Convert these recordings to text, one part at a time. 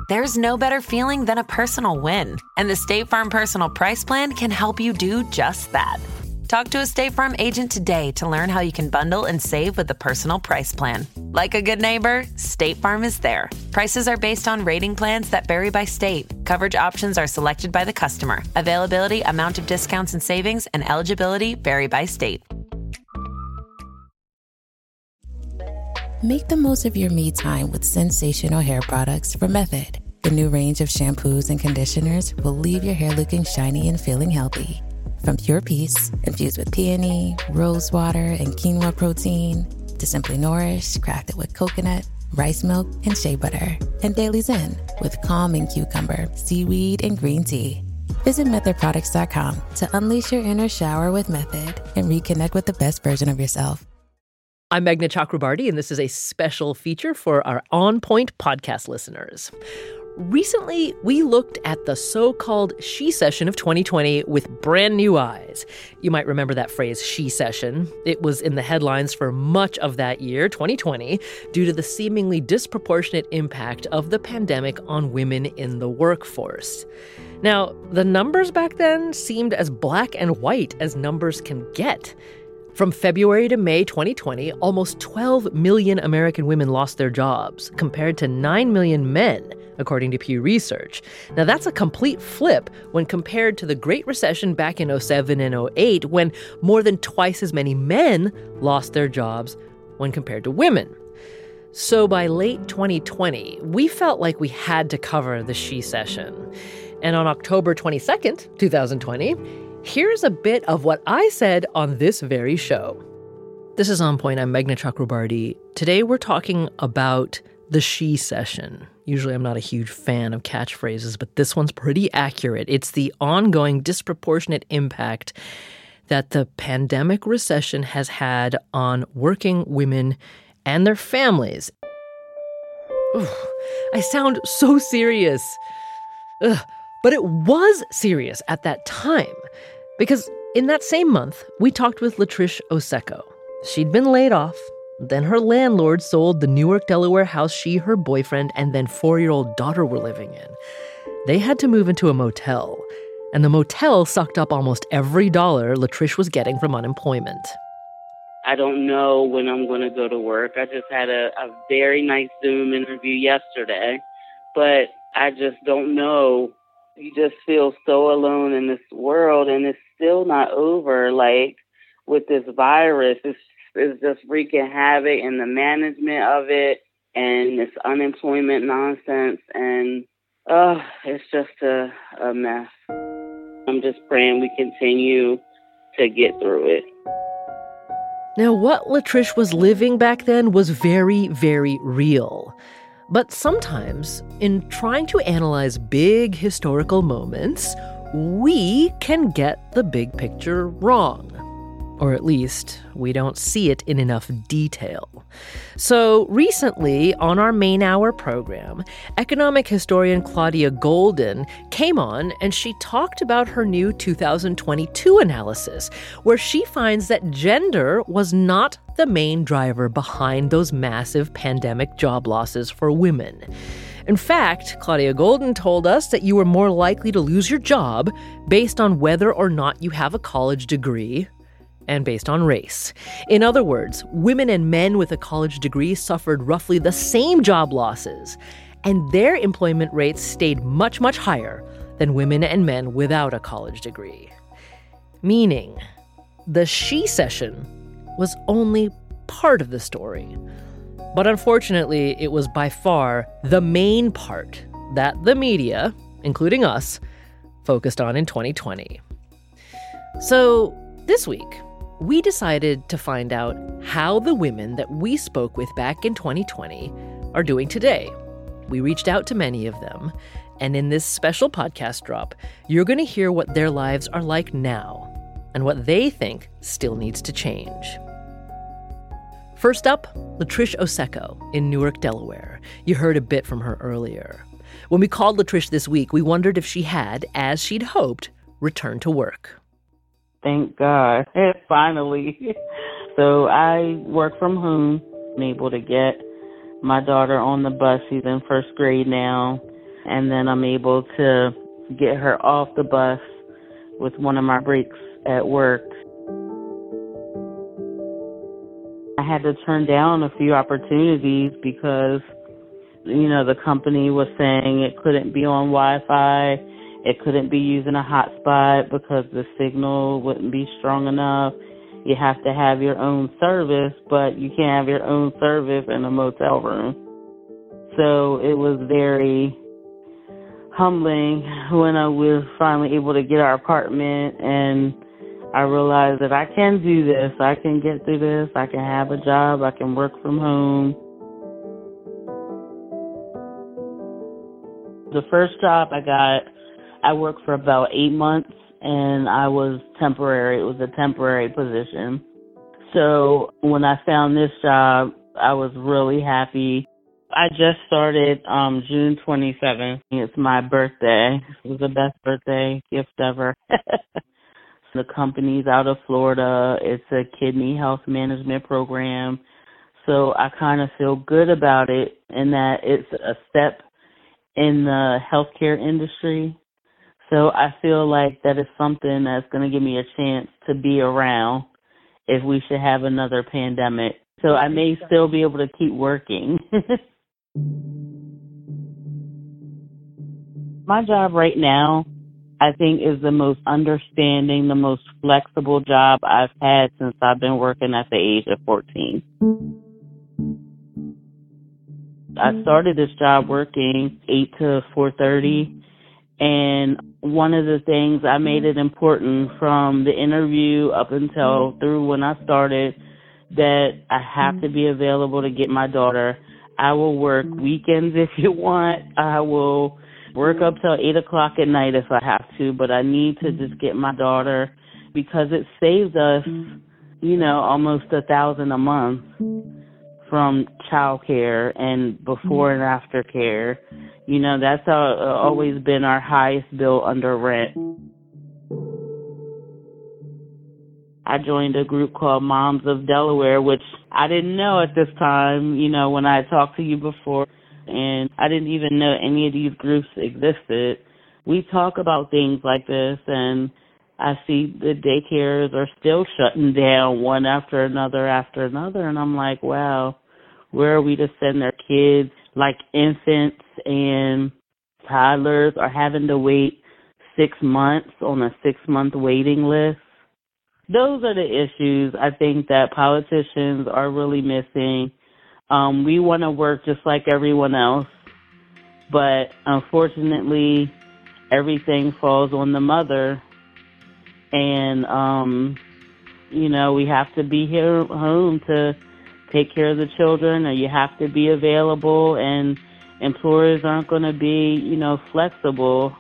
There's no better feeling than a personal win, and the State Farm Personal Price Plan can help you do just that. Talk to a State Farm agent today to learn how you can bundle and save with the Personal Price Plan. Like a good neighbor, State Farm is there. Prices are based on rating plans that vary by state. Coverage options are selected by the customer. Availability, amount of discounts and savings, and eligibility vary by state. Make the most of your me time with sensational hair products from Method. The new range of shampoos and conditioners will leave your hair looking shiny and feeling healthy. From Pure Peace, infused with peony, rose water, and quinoa protein, to Simply Nourish, crafted with coconut, rice milk, and shea butter, and Daily Zen with calming cucumber, seaweed, and green tea. Visit methodproducts.com to unleash your inner shower with Method and reconnect with the best version of yourself. I'm Meghna Chakrabarti, and this is a special feature for our On Point podcast listeners. Recently, we looked at the so-called She Session of 2020 with brand new eyes. You might remember that phrase, She Session. It was in the headlines for much of that year, 2020, due to the seemingly disproportionate impact of the pandemic on women in the workforce. Now, the numbers back then seemed as black and white as numbers can get. From February to May 2020, almost 12 million American women lost their jobs, compared to 9 million men, according to Pew Research. Now, that's a complete flip when compared to the Great Recession back in 07 and 08, when more than twice as many men lost their jobs when compared to women. So by late 2020, we felt like we had to cover the She Session. And on October 22nd, 2020, here's a bit of what I said on this very show. This is On Point. I'm Meghna Chakrabarti. Today we're talking about the She Session. Usually I'm not a huge fan of catchphrases, but this one's pretty accurate. It's the ongoing disproportionate impact that the pandemic recession has had on working women and their families. I sound so serious. But it was serious at that time, because in that same month, we talked with Latrish Oseko. She'd been laid off. Then her landlord sold the Newark, Delaware house she, her boyfriend, and then 4-year-old daughter were living in. They had to move into a motel, and the motel sucked up almost every dollar Latrish was getting from unemployment. I don't know when I'm going to go to work. I just had a very nice Zoom interview yesterday, but I just don't know. You just feel so alone in this world, and it's still not over. Like, with this virus, it's just wreaking havoc in the management of it and this unemployment nonsense, and it's just a mess. I'm just praying we continue to get through it. Now, what Latrish was living back then was very, very real. But sometimes, in trying to analyze big historical moments, we can get the big picture wrong. Or at least, we don't see it in enough detail. So recently, on our main hour program, economic historian Claudia Goldin came on and she talked about her new 2022 analysis, where she finds that gender was not the main driver behind those massive pandemic job losses for women. In fact, Claudia Goldin told us that you were more likely to lose your job based on whether or not you have a college degree and based on race. In other words, women and men with a college degree suffered roughly the same job losses, and their employment rates stayed much, much higher than women and men without a college degree. Meaning, the She Session was only part of the story. But unfortunately, it was by far the main part that the media, including us, focused on in 2020. So this week, we decided to find out how the women that we spoke with back in 2020 are doing today. We reached out to many of them, and in this special podcast drop, you're going to hear what their lives are like now and what they think still needs to change. First up, Latrish Oseko in Newark, Delaware. You heard a bit from her earlier. When we called Latrish this week, we wondered if she had, as she'd hoped, returned to work. Thank God, finally. So I work from home. I'm able to get my daughter on the bus. She's in first grade now. and then I'm able to get her off the bus with one of my breaks at work. I had to turn down a few opportunities because, the company was saying it couldn't be on Wi-Fi, it couldn't be using a hotspot because the signal wouldn't be strong enough. You have to have your own service, but you can't have your own service in a motel room. So it was very humbling when I was finally able to get our apartment, and I realized that I can do this. I can get through this. I can have a job. I can work from home. The first job I got, I worked for about 8 months, and I was temporary. It was a temporary position. So when I found this job, I was really happy. I just started June 27th. It's my birthday. It was the best birthday gift ever. The company's out of Florida. It's a kidney health management program. So I kind of feel good about it in that it's a step in the healthcare industry. So I feel like that is something that's going to give me a chance to be around if we should have another pandemic. So I may still be able to keep working. My job right now, I think, is the most understanding, the most flexible job I've had since I've been working at the age of 14. I started this job working 8 to 4:30, and one of the things I made it important from the interview up until through when I started that I have to be available to get my daughter. I will work weekends if you want. I will work up till 8 o'clock at night if I have to, but I need to just get my daughter because it saves us, almost $1,000 a month from child care and before and after care. That's always been our highest bill under rent. I joined a group called Moms of Delaware, which I didn't know at this time, when I talked to you before, and I didn't even know any of these groups existed. We talk about things like this, and I see the daycares are still shutting down one after another, and I'm like, wow, where are we to send their kids? Like infants and toddlers are having to wait 6 months on a 6-month waiting list. Those are the issues I think that politicians are really missing. We want to work just like everyone else, but unfortunately, everything falls on the mother. And, we have to be here home to take care of the children, or you have to be available, and employers aren't going to be, flexible.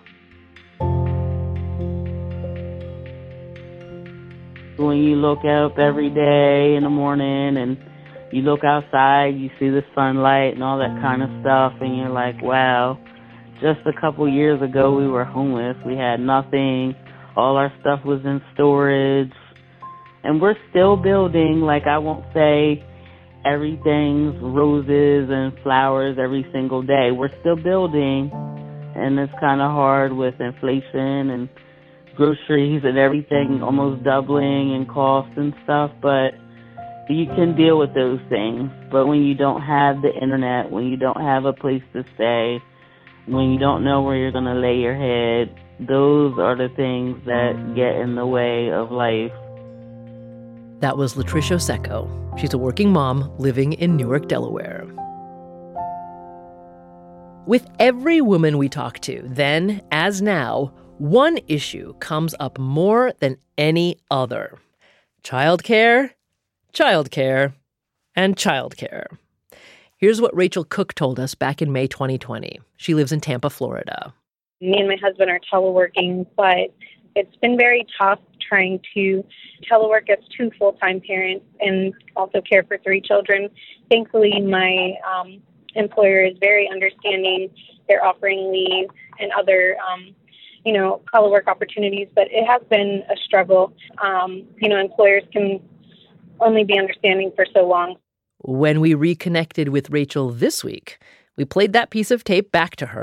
When you look up every day in the morning and you look outside, you see the sunlight and all that kind of stuff, and you're like, wow, just a couple years ago we were homeless. We had nothing. All our stuff was in storage. And we're still building. Like, I won't say everything's roses and flowers every single day. We're still building, and it's kind of hard with inflation and groceries and everything almost doubling in cost and stuff, but you can deal with those things. But when you don't have the internet, when you don't have a place to stay, when you don't know where you're going to lay your head, those are the things that get in the way of life. That was Latricia Secco. She's a working mom living in Newark, Delaware. With every woman we talk to, then as now, one issue comes up more than any other: childcare, and childcare. Here's what Rachel Cook told us back in May 2020. She lives in Tampa, Florida. Me and my husband are teleworking, but it's been very tough trying to telework as 2 full-time parents and also care for 3 children. Thankfully, my employer is very understanding. They're offering leave and other telework opportunities, but it has been a struggle. Employers can only be understanding for so long. When we reconnected with Rachel this week, we played that piece of tape back to her,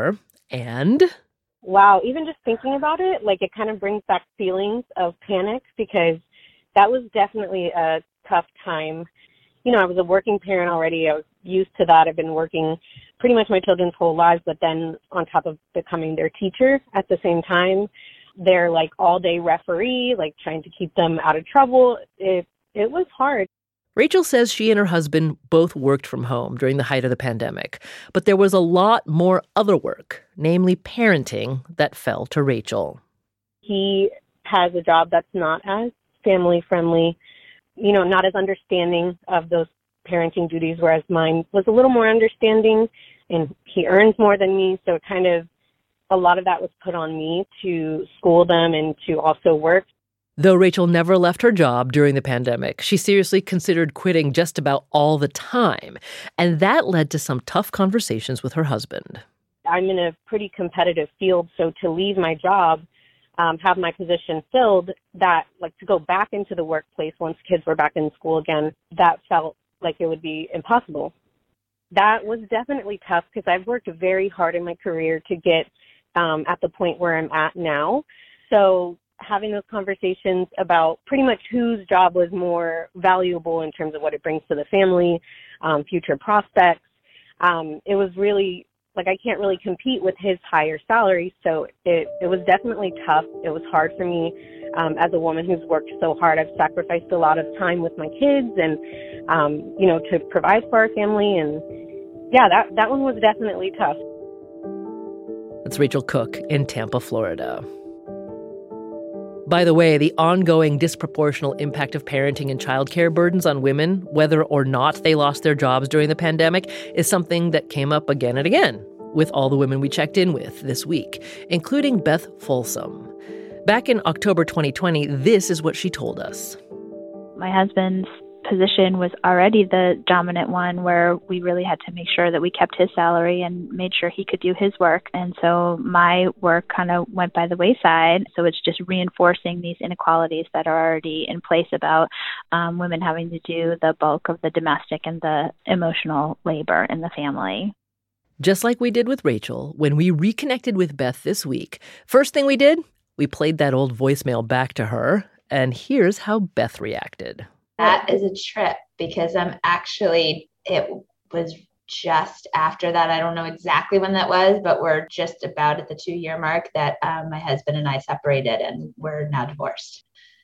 And wow, even just thinking about it, like it kind of brings back feelings of panic because that was definitely a tough time. You know, I was a working parent already. I was used to that. I've been working pretty much my children's whole lives, but then on top of becoming their teacher at the same time, they're like all-day referee, like trying to keep them out of trouble. It was hard. Rachel says she and her husband both worked from home during the height of the pandemic, but there was a lot more other work, namely parenting, that fell to Rachel. He has a job that's not as family-friendly, you know, not as understanding of those parenting duties, whereas mine was a little more understanding, and he earns more than me, so kind of a lot of that was put on me to school them and to also work. Though Rachel never left her job during the pandemic, she seriously considered quitting just about all the time, and that led to some tough conversations with her husband. I'm in a pretty competitive field, so to leave my job, have my position filled, that like to go back into the workplace once kids were back in school again, that felt like it would be impossible. That was definitely tough because I've worked very hard in my career to get at the point where I'm at now. So having those conversations about pretty much whose job was more valuable in terms of what it brings to the family, future prospects, it was really like I can't really compete with his higher salary. So it was definitely tough. It was hard for me as a woman who's worked so hard. I've sacrificed a lot of time with my kids and, you know, to provide for our family. And yeah, that one was definitely tough. That's Rachel Cook in Tampa, Florida. By the way, the ongoing disproportional impact of parenting and childcare burdens on women, whether or not they lost their jobs during the pandemic, is something that came up again and again with all the women we checked in with this week, including Beth Folsom. Back in October 2020, this is what she told us. My husband's position was already the dominant one where we really had to make sure that we kept his salary and made sure he could do his work. And so my work kind of went by the wayside. So it's just reinforcing these inequalities that are already in place about women having to do the bulk of the domestic and the emotional labor in the family. Just like we did with Rachel, when we reconnected with Beth this week, first thing we did, we played that old voicemail back to her. And here's how Beth reacted. That is a trip because it was just after that. I don't know exactly when that was, but we're just about at the 2-year mark that my husband and I separated and we're now divorced.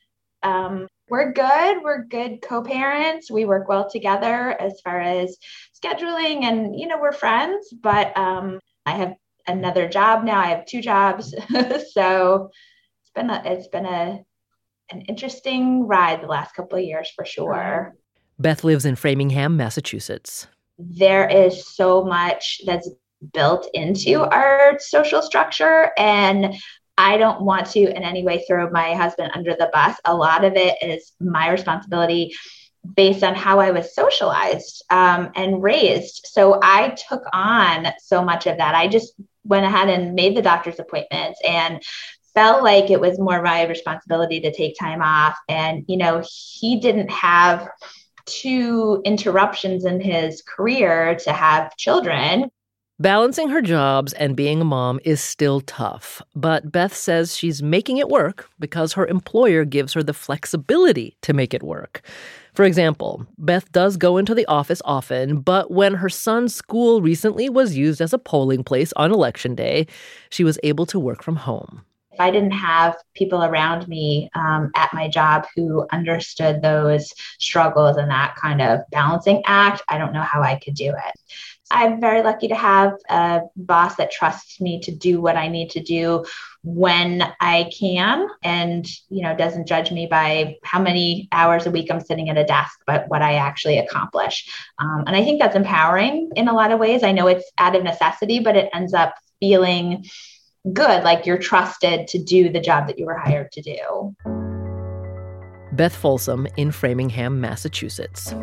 We're good. We're good co-parents. We work well together as far as scheduling and, you know, we're friends, but I have another job now. I have 2 jobs. So it's been an interesting ride the last couple of years for sure. Beth lives in Framingham, Massachusetts. There is so much that's built into our social structure, and I don't want to in any way throw my husband under the bus. A lot of it is my responsibility based on how I was socialized and raised. So I took on so much of that. I just went ahead and made the doctor's appointments and felt like it was more my responsibility to take time off. And, you know, he didn't have 2 interruptions in his career to have children. Balancing her jobs and being a mom is still tough, but Beth says she's making it work because her employer gives her the flexibility to make it work. For example, Beth does go into the office often, but when her son's school recently was used as a polling place on Election Day, she was able to work from home. If I didn't have people around me at my job who understood those struggles and that kind of balancing act, I don't know how I could do it. I'm very lucky to have a boss that trusts me to do what I need to do when I can and, you know, doesn't judge me by how many hours a week I'm sitting at a desk, but what I actually accomplish. And I think that's empowering in a lot of ways. I know it's out of necessity, but it ends up feeling good, like you're trusted to do the job that you were hired to do. Beth Folsom in Framingham, Massachusetts.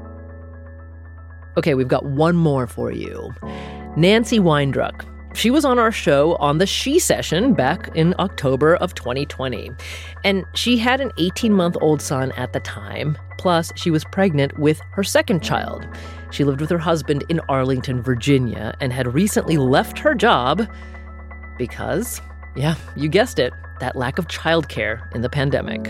Okay, we've got one more for you. Nancy Weindruck. She was on our show on the She Session back in October of 2020. And she had an 18-month-old son at the time. Plus, she was pregnant with her second child. She lived with her husband in Arlington, Virginia, and had recently left her job Because, yeah, you guessed it, that lack of childcare in the pandemic.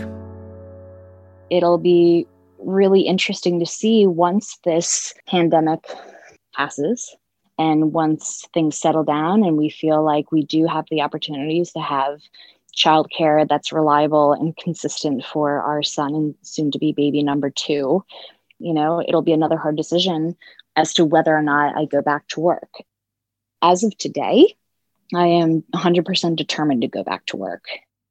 It'll be really interesting to see once this pandemic passes and once things settle down and we feel like we do have the opportunities to have childcare that's reliable and consistent for our son and soon to be baby number 2. It'll be another hard decision as to whether or not I go back to work. As of today, I am 100% determined to go back to work.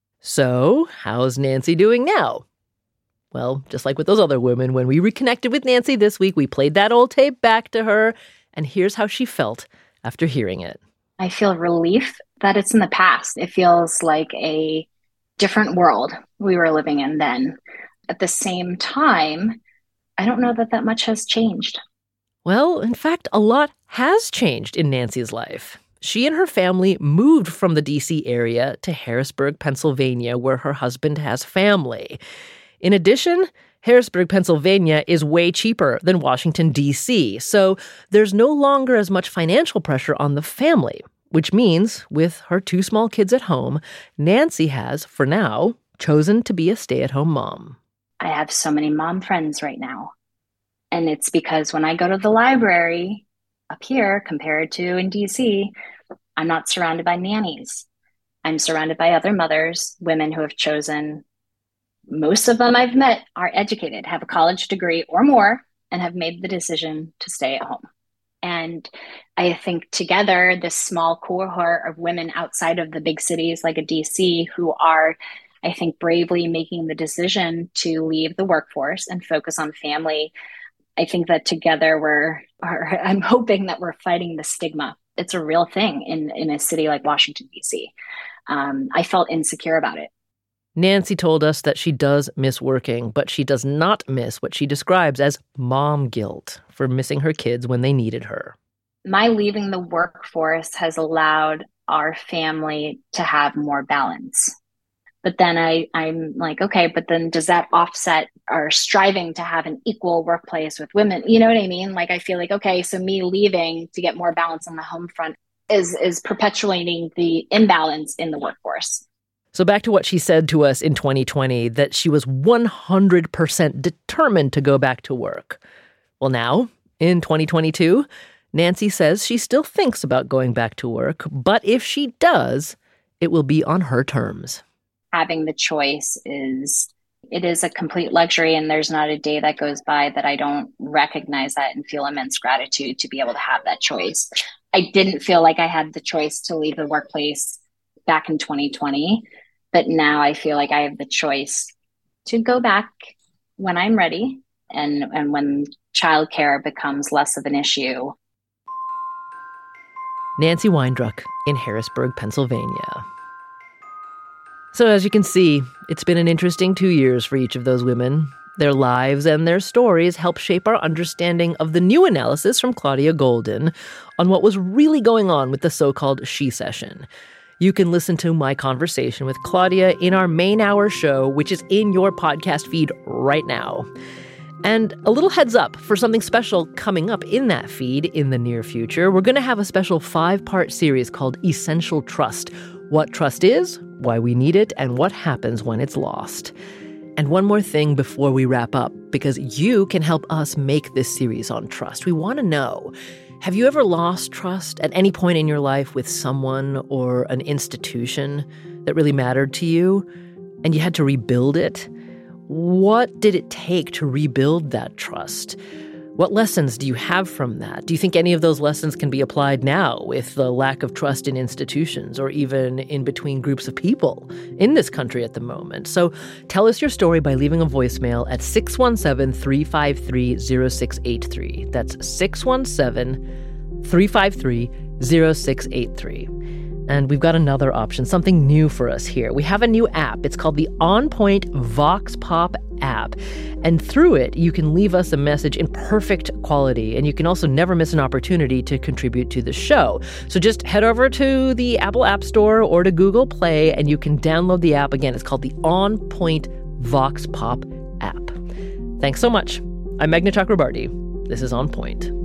So, how's Nancy doing now? Well, just like with those other women, when we reconnected with Nancy this week, we played that old tape back to her, and here's how she felt after hearing it. I feel relief that it's in the past. It feels like a different world we were living in then. At the same time, I don't know that much has changed. Well, in fact, a lot has changed in Nancy's life. She and her family moved from the D.C. area to Harrisburg, Pennsylvania, where her husband has family. In addition, Harrisburg, Pennsylvania is way cheaper than Washington, D.C., so there's no longer as much financial pressure on the family, which means with her 2 small kids at home, Nancy has, for now, chosen to be a stay-at-home mom. I have so many mom friends right now, and it's because when I go to the library up here compared to in D.C., I'm not surrounded by nannies. I'm surrounded by other mothers, women who have chosen. Most of them I've met are educated, have a college degree or more, and have made the decision to stay at home. And I think together, this small cohort of women outside of the big cities like a DC who are, I think, bravely making the decision to leave the workforce and focus on family, I think that together I'm hoping that we're fighting the stigma. It's a real thing in a city like Washington, D.C. I felt insecure about it. Nancy told us that she does miss working, but she does not miss what she describes as mom guilt for missing her kids when they needed her. My leaving the workforce has allowed our family to have more balance. But then I'm like, okay, but then does that offset our striving to have an equal workplace with women? You know what I mean? Like, I feel like, okay, so me leaving to get more balance on the home front is perpetuating the imbalance in the workforce. So back to what she said to us in 2020, that she was 100% determined to go back to work. Well, now, in 2022, Nancy says she still thinks about going back to work, but if she does, it will be on her terms. Having the choice is a complete luxury, and there's not a day that goes by that I don't recognize that and feel immense gratitude to be able to have that choice. I didn't feel like I had the choice to leave the workplace back in 2020, but now I feel like I have the choice to go back when I'm ready and when childcare becomes less of an issue. Nancy Weindruck in Harrisburg, Pennsylvania. So as you can see, it's been an interesting 2 years for each of those women. Their lives and their stories help shape our understanding of the new analysis from Claudia Goldin on what was really going on with the so-called She Session. You can listen to my conversation with Claudia in our main hour show, which is in your podcast feed right now. And a little heads up for something special coming up in that feed in the near future. We're going to have a special 5-part series called Essential Trust. What trust is, why we need it, and what happens when it's lost. And one more thing before we wrap up, because you can help us make this series on trust. We want to know, have you ever lost trust at any point in your life with someone or an institution that really mattered to you, and you had to rebuild it? What did it take to rebuild that trust? What lessons do you have from that? Do you think any of those lessons can be applied now with the lack of trust in institutions or even in between groups of people in this country at the moment? So tell us your story by leaving a voicemail at 617-353-0683. That's 617-353-0683. And we've got another option, something new for us here. We have a new app. It's called the OnPoint Vox Pop app. And through it, you can leave us a message in perfect quality. And you can also never miss an opportunity to contribute to the show. So just head over to the Apple App Store or to Google Play, and you can download the app. Again, it's called the OnPoint Vox Pop app. Thanks so much. I'm Meghna Chakrabarti. This is On Point.